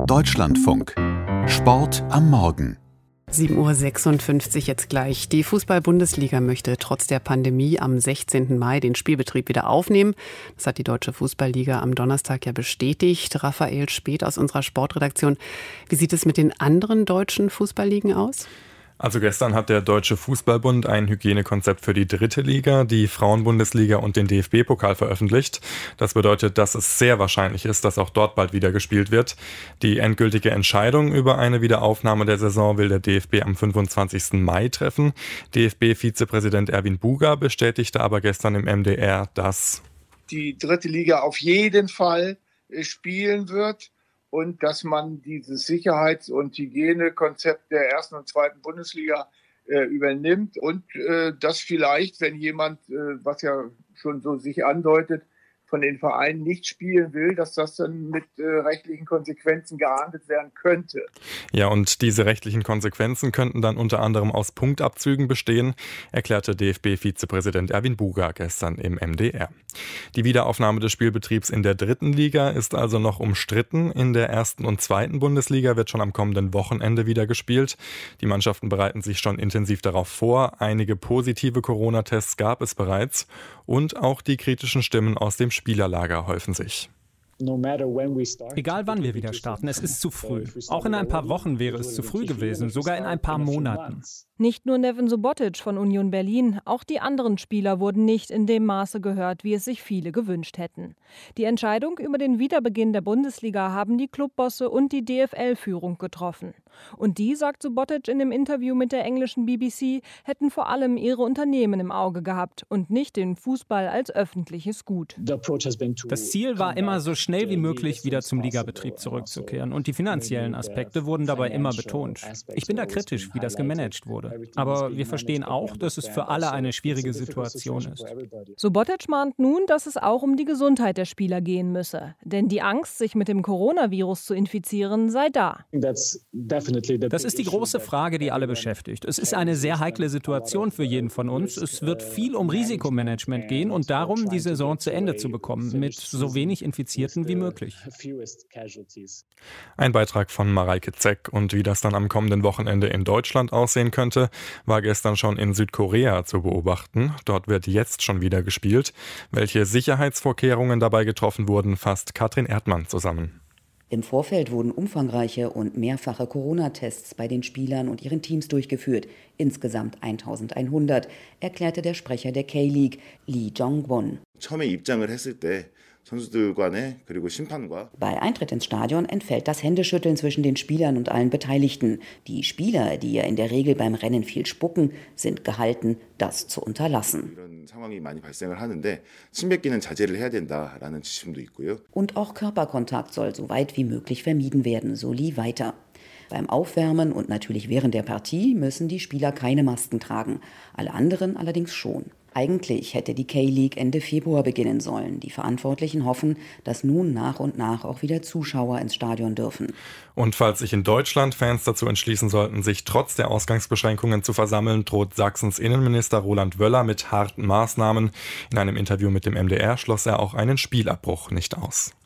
Deutschlandfunk. Sport am Morgen. 7.56 Uhr jetzt gleich. Die Fußball-Bundesliga möchte trotz der Pandemie am 16. Mai den Spielbetrieb wieder aufnehmen. Das hat die Deutsche Fußballliga am Donnerstag ja bestätigt. Raphael Späth aus unserer Sportredaktion. Wie sieht es mit den anderen deutschen Fußballligen aus? Also gestern hat der Deutsche Fußballbund ein Hygienekonzept für die dritte Liga, die Frauenbundesliga und den DFB-Pokal veröffentlicht. Das bedeutet, dass es sehr wahrscheinlich ist, dass auch dort bald wieder gespielt wird. Die endgültige Entscheidung über eine Wiederaufnahme der Saison will der DFB am 25. Mai treffen. DFB-Vizepräsident Erwin Buga bestätigte aber gestern im MDR, dass die dritte Liga auf jeden Fall spielen wird. Und dass man dieses Sicherheits- und Hygienekonzept der ersten und zweiten Bundesliga übernimmt und dass vielleicht, wenn jemand, was ja schon so sich andeutet, von den Vereinen nicht spielen will, dass das dann mit rechtlichen Konsequenzen geahndet werden könnte. Ja, und diese rechtlichen Konsequenzen könnten dann unter anderem aus Punktabzügen bestehen, erklärte DFB-Vizepräsident Erwin Buga gestern im MDR. Die Wiederaufnahme des Spielbetriebs in der dritten Liga ist also noch umstritten. In der ersten und zweiten Bundesliga wird schon am kommenden Wochenende wieder gespielt. Die Mannschaften bereiten sich schon intensiv darauf vor. Einige positive Corona-Tests gab es bereits. Und auch die kritischen Stimmen aus dem Spielerlager häufen sich. Egal wann wir wieder starten, es ist zu früh. Auch in ein paar Wochen wäre es zu früh gewesen, sogar in ein paar Monaten. Nicht nur Neven Subotic von Union Berlin, auch die anderen Spieler wurden nicht in dem Maße gehört, wie es sich viele gewünscht hätten. Die Entscheidung über den Wiederbeginn der Bundesliga haben die Clubbosse und die DFL-Führung getroffen. Und die, sagt Subotic in dem Interview mit der englischen BBC, hätten vor allem ihre Unternehmen im Auge gehabt und nicht den Fußball als öffentliches Gut. Das Ziel war immer, so schnell wie möglich wieder zum Ligabetrieb zurückzukehren. Und die finanziellen Aspekte wurden dabei immer betont. Ich bin da kritisch, wie das gemanagt wurde. Aber wir verstehen auch, dass es für alle eine schwierige Situation ist. Subotic mahnt nun, dass es auch um die Gesundheit der Spieler gehen müsse. Denn die Angst, sich mit dem Coronavirus zu infizieren, sei da. Das ist die große Frage, die alle beschäftigt. Es ist eine sehr heikle Situation für jeden von uns. Es wird viel um Risikomanagement gehen und darum, die Saison zu Ende zu bekommen, mit so wenig Infizierten wie möglich. Ein Beitrag von Mareike Zeck. Und wie das dann am kommenden Wochenende in Deutschland aussehen könnte, war gestern schon in Südkorea zu beobachten. Dort wird jetzt schon wieder gespielt. Welche Sicherheitsvorkehrungen dabei getroffen wurden, fasst Katrin Erdmann zusammen. Im Vorfeld wurden umfangreiche und mehrfache Corona-Tests bei den Spielern und ihren Teams durchgeführt. Insgesamt 1100, erklärte der Sprecher der K-League, Lee Jong-won. Bei Eintritt ins Stadion entfällt das Händeschütteln zwischen den Spielern und allen Beteiligten. Die Spieler, die ja in der Regel beim Rennen viel spucken, sind gehalten, das zu unterlassen. Und auch Körperkontakt soll so weit wie möglich vermieden werden, so Lee weiter. Beim Aufwärmen und natürlich während der Partie müssen die Spieler keine Masken tragen, alle anderen allerdings schon. Eigentlich hätte die K-League Ende Februar beginnen sollen. Die Verantwortlichen hoffen, dass nun nach und nach auch wieder Zuschauer ins Stadion dürfen. Und falls sich in Deutschland Fans dazu entschließen sollten, sich trotz der Ausgangsbeschränkungen zu versammeln, droht Sachsens Innenminister Roland Wöller mit harten Maßnahmen. In einem Interview mit dem MDR schloss er auch einen Spielabbruch nicht aus.